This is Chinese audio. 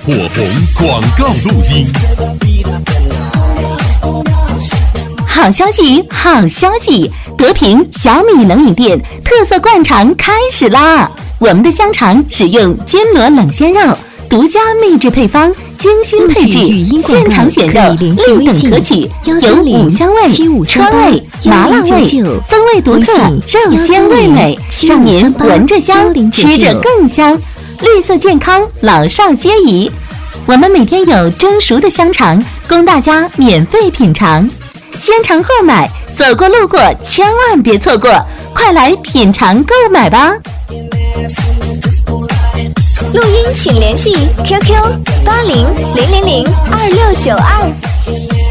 火红广告录音。 好消息，好消息！德平小米冷饮店特色灌肠开始啦！我们的香肠使用金螺冷鲜肉，独家秘制配方，精心配置，现场选肉，立等可取，有五香味、川味、麻辣味，风味独特，肉鲜味美，让您闻着香，吃着更香。绿色健康，老少皆宜。我们每天有蒸熟的香肠供大家免费品尝，先尝后买，走过路过千万别错过，快来品尝购买吧。 录音请联系 QQ8000002692。